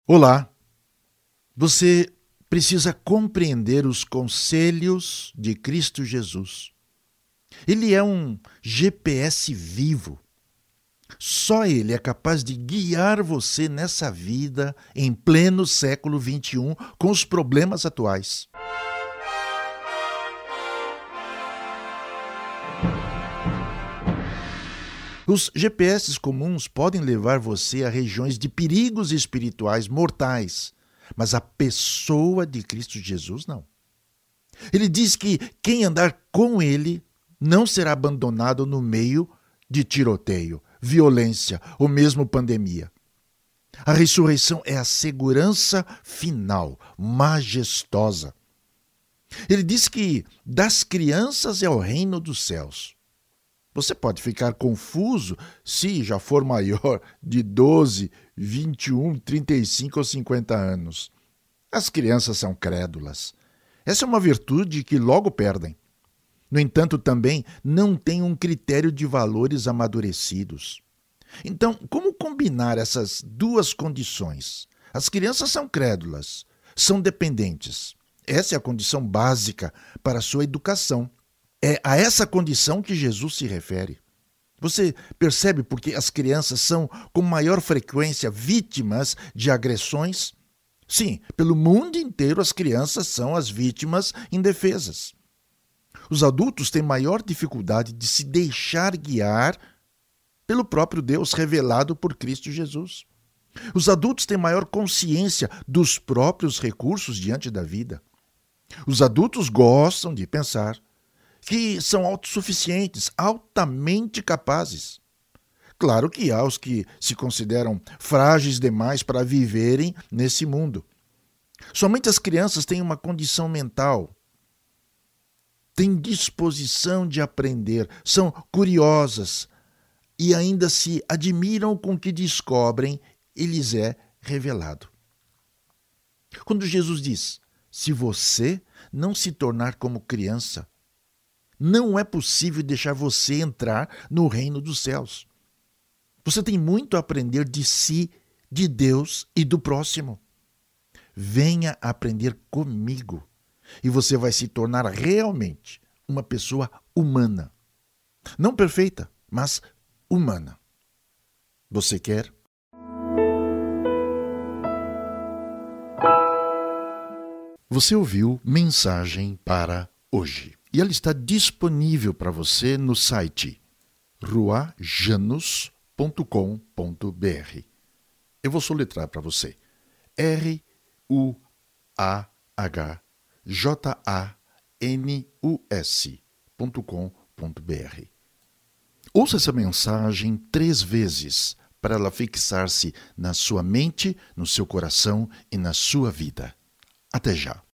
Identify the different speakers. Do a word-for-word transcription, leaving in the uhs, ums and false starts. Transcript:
Speaker 1: Olá! Você precisa compreender os conselhos de Cristo Jesus. Ele é um G P S vivo. Só Ele é capaz de guiar você nessa vida em pleno século vinte e um com os problemas atuais. Os G P S comuns podem levar você a regiões de perigos espirituais mortais, mas a pessoa de Cristo Jesus não. Ele diz que quem andar com Ele não será abandonado no meio de tiroteio, violência ou mesmo pandemia. A ressurreição é a segurança final, majestosa. Ele diz que das crianças é o reino dos céus. Você pode ficar confuso se já for maior de doze, vinte e um, trinta e cinco ou cinquenta anos. As crianças são crédulas. Essa é uma virtude que logo perdem. No entanto, também não têm um critério de valores amadurecidos. Então, como combinar essas duas condições? As crianças são crédulas, são dependentes. Essa é a condição básica para a sua educação. É a essa condição que Jesus se refere. Você percebe porque as crianças são com maior frequência vítimas de agressões? Sim, pelo mundo inteiro as crianças são as vítimas indefesas. Os adultos têm maior dificuldade de se deixar guiar pelo próprio Deus revelado por Cristo Jesus. Os adultos têm maior consciência dos próprios recursos diante da vida. Os adultos gostam de pensar que são autossuficientes, altamente capazes. Claro que há os que se consideram frágeis demais para viverem nesse mundo. Somente as crianças têm uma condição mental, têm disposição de aprender, são curiosas e ainda se admiram com o que descobrem e lhes é revelado. Quando Jesus diz, se você não se tornar como criança, não é possível deixar você entrar no reino dos céus. Você tem muito a aprender de si, de Deus e do próximo. Venha aprender comigo e você vai se tornar realmente uma pessoa humana. Não perfeita, mas humana. Você quer? Você ouviu Mensagem para Hoje. E ela está disponível para você no site rua janus ponto com ponto b r. Eu vou soletrar para você. R U A H J A N U S ponto com ponto b r. Ouça essa mensagem três vezes para ela fixar-se na sua mente, no seu coração e na sua vida. Até já.